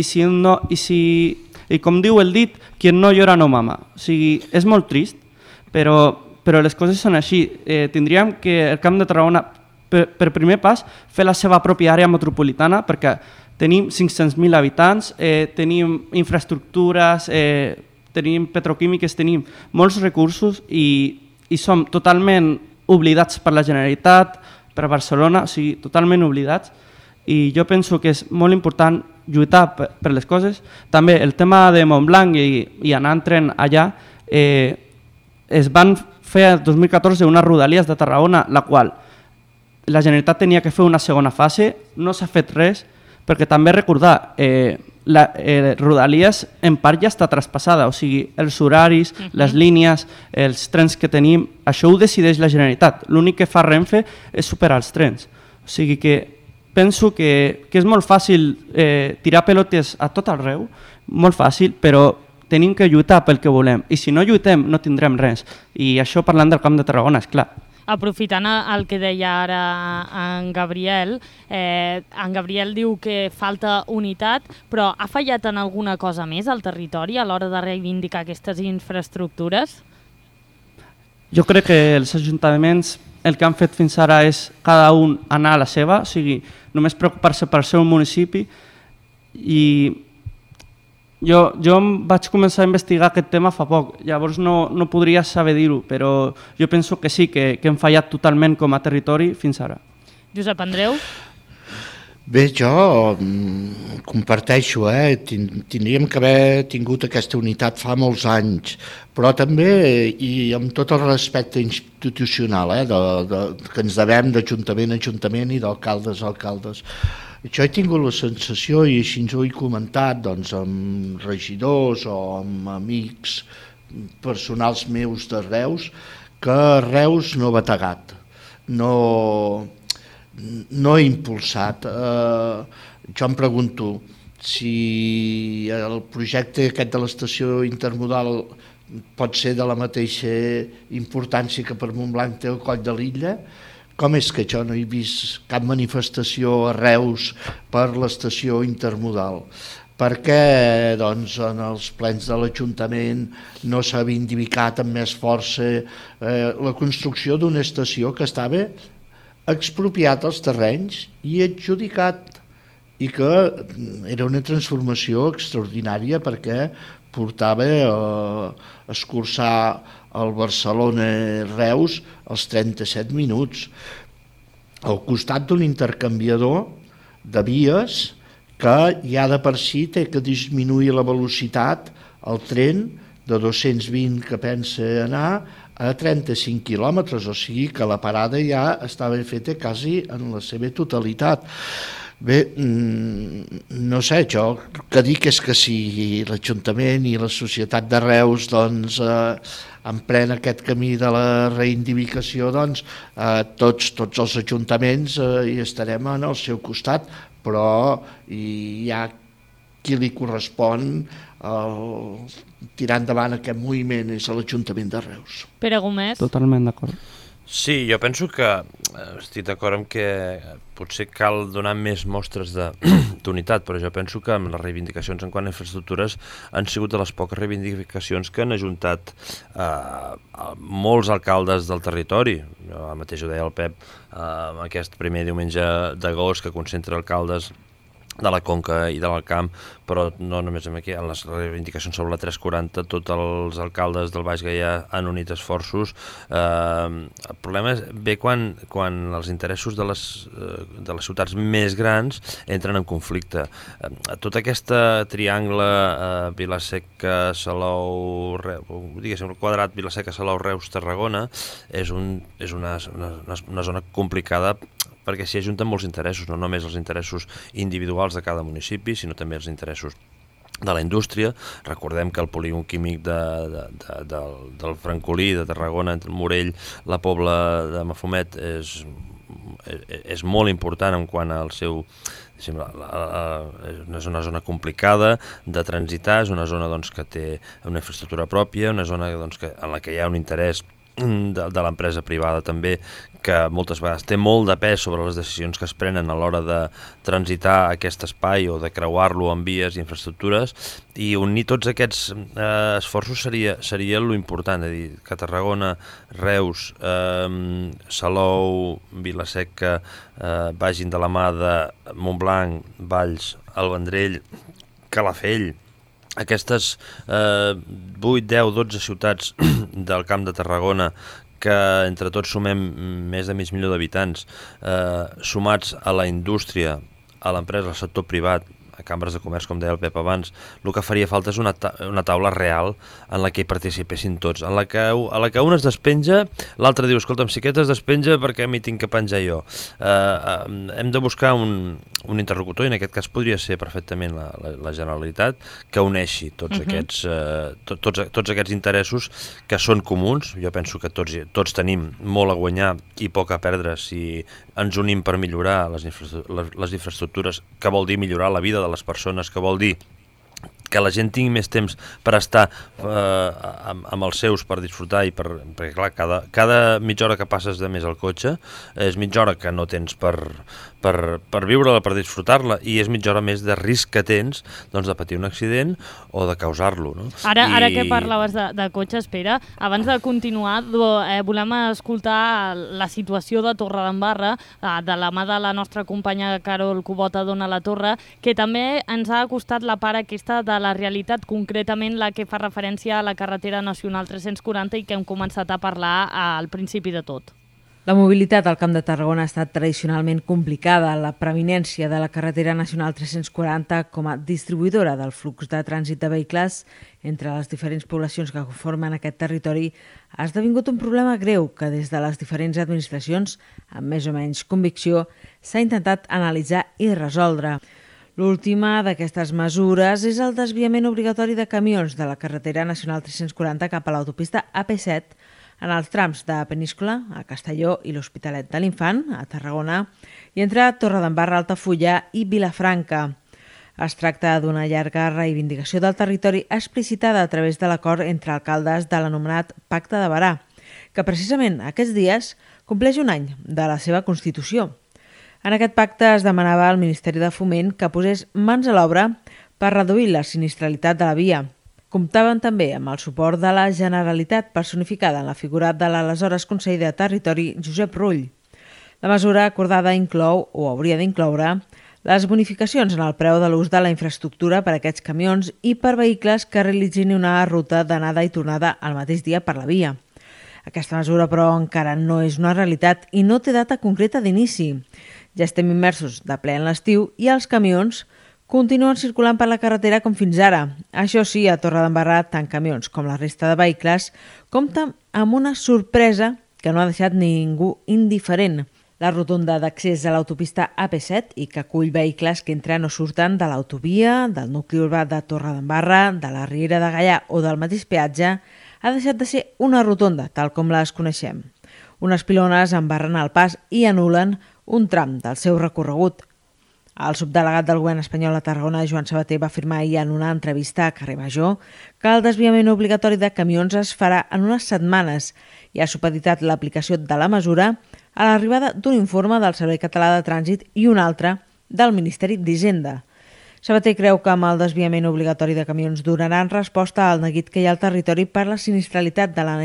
i com diu el dit, quien no llora no mama. O sigui, és molt trist, però les coses són així. Tindríem que el Camp de Tarragona, per primer pas, fer la seva pròpia àrea metropolitana, perquè tenim 500.000 habitants, tenim infraestructures, tenim petroquímiques, tenim molts recursos i som totalment oblidats per la Generalitat, per Barcelona, o sigui, totalment oblidats. I jo penso que és molt important lluitar per les coses. També el tema de Montblanc i anar en tren allà, es van fer el 2014 unes rodalies de Tarragona, la qual la Generalitat tenia que fer una segona fase, no s'ha fet res, perquè també recordar, rodalies en part ja està traspassada, o sigui, els horaris, les línies, els trens que tenim, això ho decideix la Generalitat. L'únic que fa Renfe és superar els trens. O sigui que penso que és molt fàcil tirar pelotes a tot arreu, molt fàcil, però tenim que lluitar pel que volem, i si no lluitem no tindrem res. I això parlant del Camp de Tarragona, és clar. Aprofitant el que deia ara en Gabriel diu que falta unitat, però ha fallat en alguna cosa més al territori a l'hora de reivindicar aquestes infraestructures? Jo crec que els ajuntaments el que han fet fins ara és cada un anar a la seva, o sigui, només preocupar-se pel seu municipi. I jo vaig començar a investigar aquest tema fa poc, llavors no podria saber dir-ho, però jo penso que sí, que hem fallat totalment com a territori fins ara. Josep Andreu? Bé, jo comparteixo, tindríem que haver tingut aquesta unitat fa molts anys, però també, i amb tot el respecte institucional, que ens devem d'ajuntament a ajuntament i d'alcaldes a alcaldes. Jo he tingut la sensació, i així ens ho he comentat, doncs, amb regidors o amb amics personals meus de Reus, que Reus no ha bategat, no ha impulsat. Jo em pregunto si el projecte aquest de l'estació intermodal pot ser de la mateixa importància que per Montblanc té el Coll de l'Illa. Com és que jo no he vist cap manifestació a Reus per l'estació intermodal? Per què doncs, en els plens de l'Ajuntament no s'ha vindicat amb més força la construcció d'una estació que estava expropiat els terrenys i adjudicat, i que era una transformació extraordinària perquè portava a escurçar el Barcelona-Reus als 37 minuts, al costat d'un intercanviador de vies que ja de per si té que disminuir la velocitat al tren de 220 que pensa anar a 35 quilòmetres, o sigui que la parada ja estava feta quasi en la seva totalitat. Bé, no sé, jo que dic és que si l'Ajuntament i la societat de Reus doncs, empren aquest camí de la reivindicació, doncs tots els ajuntaments hi estarem al seu costat, però hi ha qui li correspon tirar endavant aquest moviment és l'Ajuntament de Reus. Pere Gómez. Totalment d'acord. Sí, jo penso que estic d'acord amb que potser cal donar més mostres d'unitat, però jo penso que amb les reivindicacions en quant a infraestructures han sigut de les poques reivindicacions que han ajuntat molts alcaldes del territori. Jo mateix ho deia el Pep, aquest primer diumenge d'agost que concentra alcaldes de la Conca i de l'Alcamp, però no només aquí, en les reivindicacions sobre la 340 tots els alcaldes del Baix Gaià han unit esforços. El problema ve quan els interessos de les ciutats més grans entren en conflicte. Tot aquest triangle Vila-seca, Salou, diguéssim el quadrat Vila-seca, Salou, Reus, Tarragona és una zona complicada perquè s'hi ajunten molts interessos, no només els interessos individuals de cada municipi, sinó també els interessos de la indústria. Recordem que el polígon químic del Francolí, de Tarragona, entre Morell, la Pobla de Mafumet, és molt important en quant al seu... És una zona complicada de transitar, és una zona doncs, que té una infraestructura pròpia, una zona doncs, en la que hi ha un interès de l'empresa privada també, que moltes vegades té molt de pes sobre les decisions que es prenen a l'hora de transitar aquest espai o de creuar-lo amb vies i infraestructures, i unir tots aquests esforços seria lo important, és a dir, que Tarragona, Reus, Salou, Vila-seca vagin de la mà de Montblanc, Valls, el Vendrell, Calafell. Aquestes 8, 10, 12 ciutats del Camp de Tarragona, que entre tots sumem més de mig milió d'habitants, sumats a la indústria, a l'empresa, al sector privat, a cambres de comerç, com deia el Pep abans, el que faria falta és una taula real en la que hi participessin tots, a la que un es despenja, l'altre diu, escolta'm, si aquest es despenja, per què m'hi tinc que penjar jo? Hem de buscar un interlocutor, i en aquest cas podria ser perfectament la Generalitat, que uneixi tots aquests interessos que són comuns. Jo penso que tots tenim molt a guanyar i poc a perdre si ens unim per millorar les infraestructures, que vol dir millorar la vida de les persones, que vol dir que la gent tingui més temps per estar amb els seus, per disfrutar, perquè clar, cada mitja hora que passes de més al cotxe és mitja hora que no tens per viure-la, per disfrutar-la, i és mitja hora més de risc que tens doncs, de patir un accident o de causar-lo. No? Ara que parlaves de cotxes, Pere, abans de continuar, volem escoltar la situació de Torredembarra, de la mà de la nostra companya Carol Cubota d'Ona la Torre, que també ens ha acostat la part aquesta de la realitat, concretament la que fa referència a la carretera nacional 340 i que hem començat a parlar al principi de tot. La mobilitat al Camp de Tarragona ha estat tradicionalment complicada. La preeminència de la carretera nacional 340 com a distribuïdora del flux de trànsit de vehicles entre les diferents poblacions que conformen aquest territori ha esdevingut un problema greu que des de les diferents administracions, amb més o menys convicció, s'ha intentat analitzar i resoldre. L'última d'aquestes mesures és el desviament obligatori de camions de la carretera nacional 340 cap a l'autopista AP7 en els trams de Peníscola, a Castelló i l'Hospitalet de l'Infant, a Tarragona, i entre Torredembarra, Altafulla i Vilafranca. Es tracta d'una llarga reivindicació del territori explicitada a través de l'acord entre alcaldes de l'anomenat Pacte de Berà, que precisament aquests dies compleix un any de la seva constitució. En aquest pacte es demanava al Ministeri de Foment que posés mans a l'obra per reduir la sinistralitat de la via. Comptaven també amb el suport de la Generalitat, personificada en la figura de l'aleshores conseller de Territori, Josep Rull. La mesura acordada inclou, o hauria d'incloure, les bonificacions en el preu de l'ús de la infraestructura per a aquests camions i per vehicles que realitzin una ruta d'anada i tornada al mateix dia per la via. Aquesta mesura, però, encara no és una realitat i no té data concreta d'inici. Ja estem immersos de ple en l'estiu i els camions continuen circulant per la carretera com fins ara. Això sí, a Torredembarra, tant camions com la resta de vehicles compten amb una sorpresa que no ha deixat ningú indiferent. La rotonda d'accés a l'autopista AP7 i que acull vehicles que entren o surten de l'autovia, del nucli urbà de Torredembarra, de la Riera de Gaià o del mateix peatge, ha deixat de ser una rotonda, tal com les coneixem. Unes pilones embarren el pas i anulen un tram del seu recorregut. El subdelegat del govern espanyol a Tarragona, Joan Sabater, va afirmar ahir en una entrevista a Carrer Major que el desviament obligatori de camions es farà en unes setmanes i ha supeditat l'aplicació de la mesura a l'arribada d'un informe del Servei Català de Trànsit i un altre del Ministeri d'Hisenda. Sabater creu que amb el desviament obligatori de camions donaran resposta al neguit que hi ha al territori per la sinistralitat de la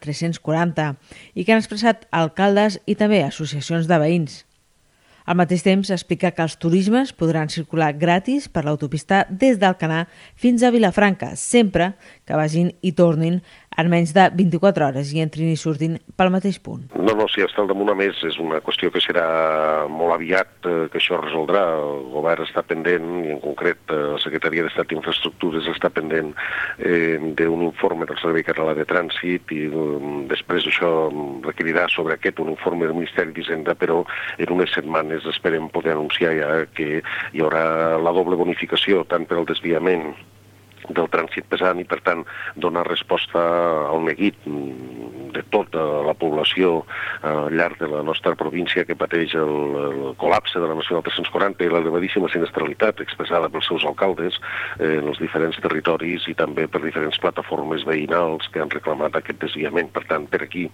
N340 i que han expressat alcaldes i també associacions de veïns. Al mateix temps, explica que els turismes podran circular gratis per l'autopista des d'Alcanar fins a Vilafranca, sempre que vagin i tornin en menys de 24 hores i entrin i surtin pel mateix punt. No, si està al damunt a més és una qüestió que serà molt aviat, que això es resoldrà. El govern està pendent, i en concret la Secretaria d'Estat d'Infraestructures està pendent d'un informe del Servei Català de Trànsit i després això requerirà sobre aquest un informe del Ministeri d'Hisenda, però en unes setmanes esperem poder anunciar ja que hi haurà la doble bonificació, tant per al desviament del trànsit pesant i, per tant, donar resposta al neguit de tota la població al llarg de la nostra província que pateix el col·lapse de la Nacional 340 i l'elevadíssima sinistralitat expressada pels seus alcaldes en els diferents territoris i també per diferents plataformes veïnals que han reclamat aquest desviament. Per tant, per aquí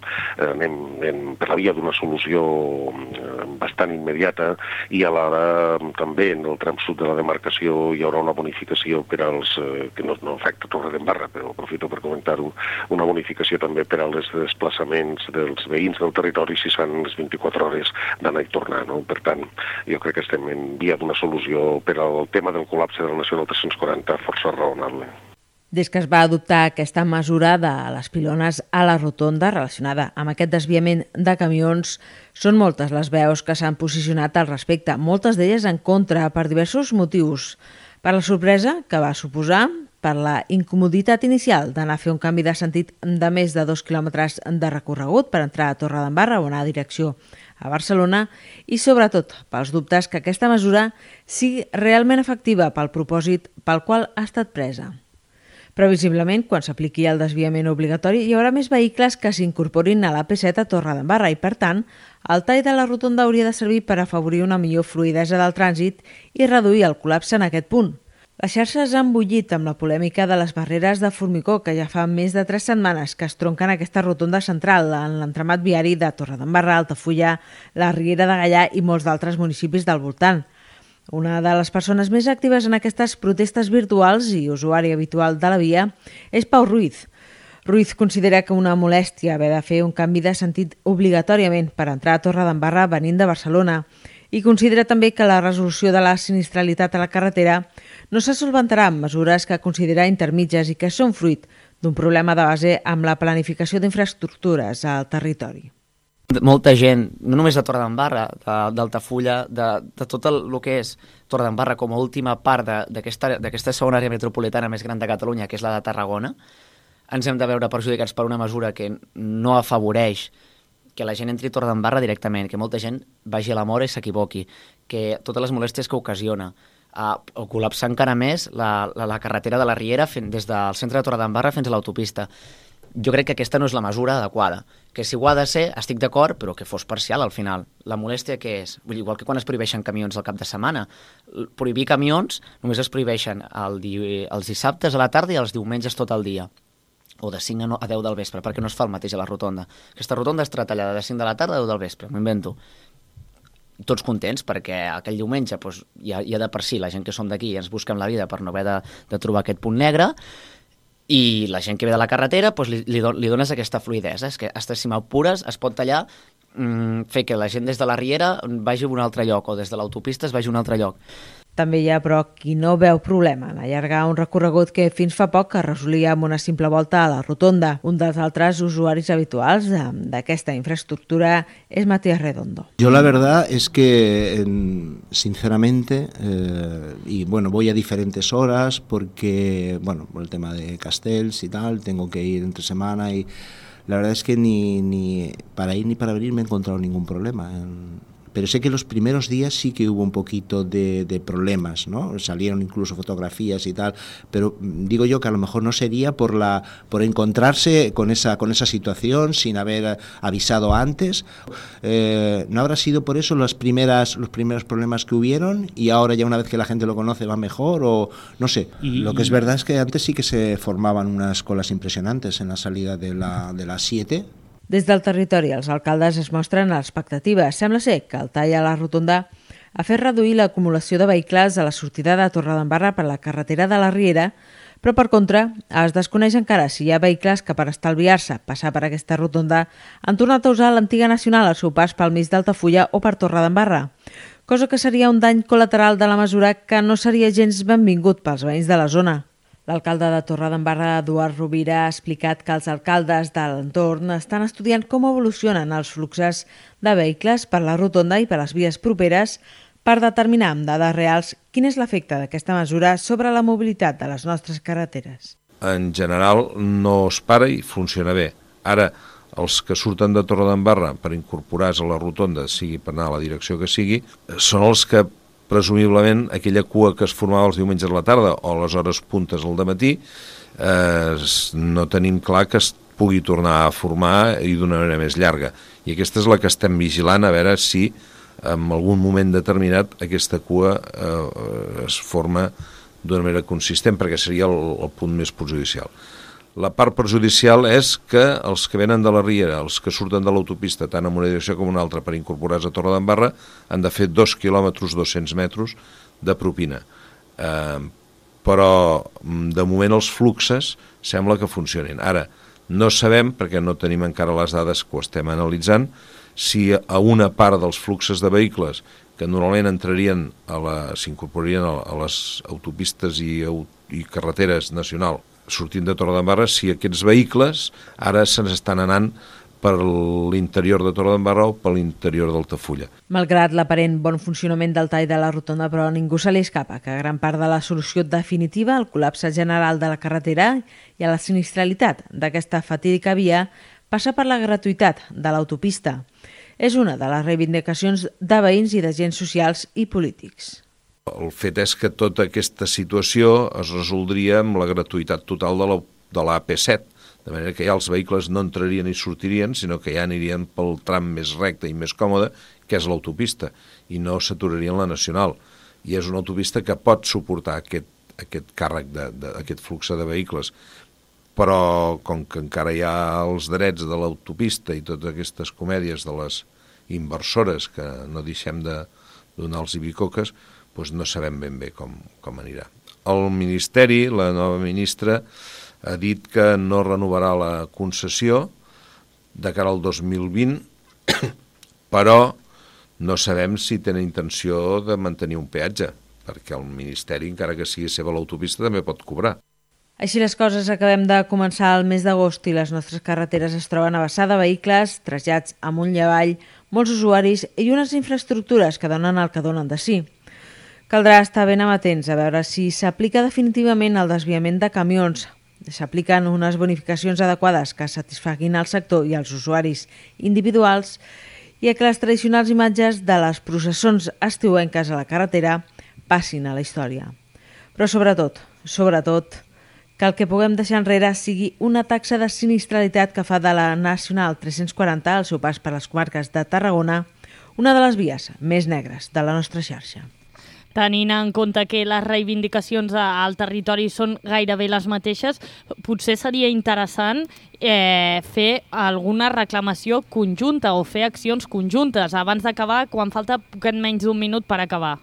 anem per la via d'una solució bastant immediata i alhora també en el tram sud de la demarcació hi haurà una bonificació per als que no afecta Torredembarra, però aprofito per comentar-ho, una bonificació també per als desplaçaments dels veïns del territori si es fan les 24 hores d'anar i tornar. No? Per tant, jo crec que estem en via d'una solució per al tema del col·lapse de la Nacional 340 força raonable. Des que es va adoptar aquesta mesura de les pilones a la rotonda relacionada amb aquest desviament de camions, són moltes les veus que s'han posicionat al respecte, moltes d'elles en contra per diversos motius. Per la sorpresa que va suposar, per la incomoditat inicial d'anar a fer un canvi de sentit de més de 2 quilòmetres de recorregut per entrar a Torredembarra o anar a direcció a Barcelona i, sobretot, pels dubtes que aquesta mesura sigui realment efectiva pel propòsit pel qual ha estat presa. Previsiblement, quan s'apliqui el desviament obligatori, hi haurà més vehicles que s'incorporin a l'AP7 a Torredembarra i, per tant, el tall de la rotonda hauria de servir per afavorir una millor fluïdesa del trànsit i reduir el col·lapse en aquest punt. Les xarxes han bullit amb la polèmica de les barreres de formigó que ja fa més de 3 setmanes que es tronquen aquesta rotonda central en l'entramat viari de Torredembarra, Altafulla, la Riera de Gaià i molts d'altres municipis del voltant. Una de les persones més actives en aquestes protestes virtuals i usuari habitual de la via és Pau Ruiz. Ruiz considera que una molèstia haver de fer un canvi de sentit obligatòriament per entrar a Torredembarra venint de Barcelona i considera també que la resolució de la sinistralitat a la carretera no se solventarà amb mesures que considera intermitges i que són fruit d'un problema de base amb la planificació d'infraestructures al territori. Molta gent, no només de Torredembarra, d'Altafulla, de tot el que és Torredembarra com a última part d'aquesta segona àrea metropolitana més gran de Catalunya, que és la de Tarragona, ens hem de veure perjudicats per una mesura que no afavoreix que la gent entri a Torredembarra directament, que molta gent vagi a la mora i s'equivoqui, que totes les molèsties que ocasiona, o col·lapsar encara més la carretera de la Riera des del centre de Torredembarra fins a l'autopista. Jo crec que aquesta no és la mesura adequada, que si ho ha de ser, estic d'acord, però que fos parcial al final. La molèstia què és? Vull dir, igual que quan es prohibeixen camions al cap de setmana. Prohibir camions només es prohibeixen els dissabtes a la tarda i els diumenges tot el dia, o de 5 a 10 del vespre, perquè no es fa el mateix a la rotonda. Aquesta rotonda és tratallada de 5 de la tarda a 10 del vespre, m'ho invento. Tots contents, perquè aquell diumenge ja de per si la gent que som d'aquí ens busquem la vida per no haver de trobar aquest punt negre, i la gent que ve de la carretera li dones aquesta fluidesa. És que hasta si m'apures es pot tallar, fer que la gent des de la Riera vagi a un altre lloc, o des de l'autopista es vagi a un altre lloc. També hi ha, però, qui no veu problema en allargar un recorregut que fins fa poc es resolia amb una simple volta a la rotonda. Un dels altres usuaris habituals d'aquesta infraestructura es Matías Redondo. Yo la verdad es que, sinceramente, y bueno, voy a diferentes horas porque, bueno, por el tema de Castells y tal, tengo que ir entre semana y la verdad es que ni para ir ni para venir me he encontrado ningún problema. Pero sé que los primeros días sí que hubo un poquito de problemas, ¿no? Salieron incluso fotografías y tal, pero digo yo que a lo mejor no sería por encontrarse con esa situación sin haber avisado antes. ¿No habrá sido por eso los primeros problemas que hubieron y ahora ya una vez que la gente lo conoce va mejor? O no sé. Lo que es verdad es que antes sí que se formaban unas colas impresionantes en la salida de la 7. Des del territori, els alcaldes es mostren a l'expectativa. Sembla ser que el tall a la rotonda ha fet reduir l'acumulació de vehicles a la sortida de Torredembarra per la carretera de la Riera, però per contra es desconeix encara si hi ha vehicles que per estalviar-se passar per aquesta rotonda han tornat a usar l'antiga nacional al seu pas pel mig d'Altafulla o per Torredembarra, cosa que seria un dany col·lateral de la mesura que no seria gens benvingut pels veïns de la zona. L'alcalde de Torredembarra, Eduard Rovira, ha explicat que els alcaldes de l'entorn estan estudiant com evolucionen els fluxos de vehicles per la rotonda i per les vies properes per determinar amb dades reals quin és l'efecte d'aquesta mesura sobre la mobilitat de les nostres carreteres. En general no es para i funciona bé. Ara, els que surten de Torredembarra per incorporar-se a la rotonda, sigui per anar a la direcció que sigui, són els que presumiblement aquella cua que es formava els diumenges a la tarda o a les hores puntes al dematí no tenim clar que es pugui tornar a formar i d'una manera més llarga. I aquesta és la que estem vigilant a veure si en algun moment determinat aquesta cua es forma d'una manera consistent, perquè seria el punt més perjudicial. La part perjudicial és que els que venen de la Riera, els que surten de l'autopista, tant en una direcció com en una altra, per incorporar-se a Torredembarra, han de fer 2 quilòmetres, 200 metres de propina. Però, de moment, els fluxos sembla que funcionin. Ara, no sabem, perquè no tenim encara les dades que ho estem analitzant, si a una part dels fluxos de vehicles que normalment s'incorporarien a les autopistes i carreteres nacionals sortint de Torredembarra, si aquests vehicles ara se'ns estan anant per l'interior de Torredembarra o per l'interior d'Altafulla. Malgrat l'aparent bon funcionament del tall de la rotonda, però ningú se li escapa que gran part de la solució definitiva al col·lapse general de la carretera i a la sinistralitat d'aquesta fatídica via passa per la gratuïtat de l'autopista. És una de les reivindicacions de veïns i d'agents socials i polítics. El fet és que tota aquesta situació es resoldria amb la gratuïtat total de la AP7, de manera que ja els vehicles no entrarien i sortirien, sinó que ja anirien pel tram més recte i més còmode, que és l'autopista, i no s'aturarien la nacional. I és una autopista que pot suportar aquest càrrec d'aquest flux de vehicles, però com que encara hi ha els drets de l'autopista i totes aquestes comèdies de les inversores que no deixem de donar-los bicoques, doncs no sabem ben bé com anirà. El Ministeri, la nova ministra, ha dit que no renovarà la concessió de cara al 2020, però no sabem si tenen intenció de mantenir un peatge, perquè el Ministeri, encara que sigui seva l'autopista, també pot cobrar. Així les coses, acabem de començar el mes d'agost i les nostres carreteres es troben a vessar de vehicles, trasllats amunt i avall, molts usuaris i unes infraestructures que donen el que donen de si. Caldrà estar ben amatents a veure si s'aplica definitivament el desviament de camions, s'apliquen unes bonificacions adequades que satisfaguin el sector i els usuaris individuals i que les tradicionals imatges de les processons estiuenques a la carretera passin a la història. Però sobretot, que el que puguem deixar enrere sigui una taxa de sinistralitat que fa de la Nacional 340 al seu pas per les comarques de Tarragona una de les vies més negres de la nostra xarxa. Tenint en compte que les reivindicacions al territori són gairebé les mateixes, potser seria interessant fer alguna reclamació conjunta o fer accions conjuntes abans d'acabar, quan falta poquet menys d'un minut per acabar.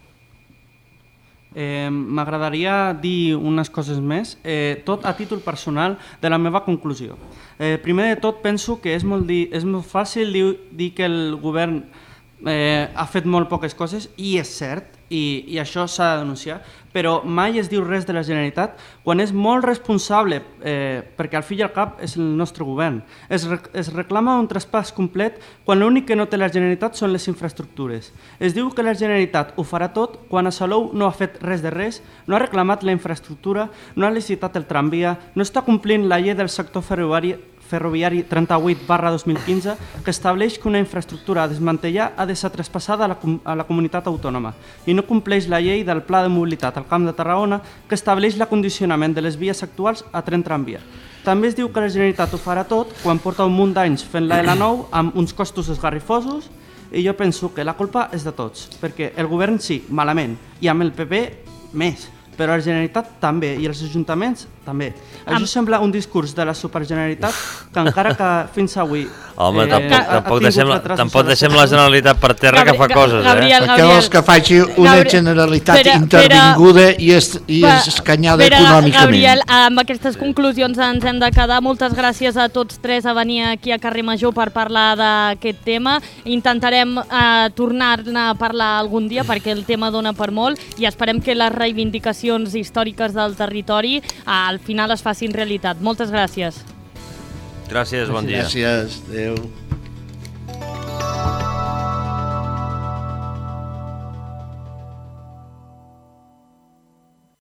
M'agradaria dir unes coses més, tot a títol personal de la meva conclusió. Primer de tot, penso que és molt fàcil dir que el govern ha fet molt poques coses, i és cert, i això s'ha de denunciar, però mai es diu res de la Generalitat quan és molt responsable, perquè al fi i al cap és el nostre govern. Es reclama un traspàs complet quan l'únic que no té la Generalitat són les infraestructures. Es diu que la Generalitat ho farà tot quan a Salou no ha fet res de res, no ha reclamat la infraestructura, no ha licitat el tramvia, no està complint la llei del sector ferroviari 38/2015, que estableix que una infraestructura a desmantellar ha de ser traspassada a la comunitat autònoma, i no compleix la llei del Pla de Mobilitat al Camp de Tarragona, que estableix l'acondicionament de les vies actuals a tren tramvia. També es diu que la Generalitat ho farà tot quan porta un munt d'anys fent la L9 amb uns costos esgarrifosos, i jo penso que la culpa és de tots, perquè el govern sí, malament, i amb el PP més, però la Generalitat també, i els ajuntaments també. Això sembla un discurs de la supergeneralitat que encara que fins avui... Home, tampoc deixem la Generalitat per terra que fa coses, Perquè vols que faci una Generalitat intervinguda i escanyada econòmicament. Gabriel, amb aquestes conclusions ens hem de quedar. Moltes gràcies a tots tres a venir aquí a Carrer Major per parlar d'aquest tema. Intentarem tornar-ne a parlar algun dia perquè el tema dona per molt, i esperem que les reivindicacions històriques del territori al final es facin realitat. Moltes gràcies. Gràcies, bon dia. Gràcies, adéu.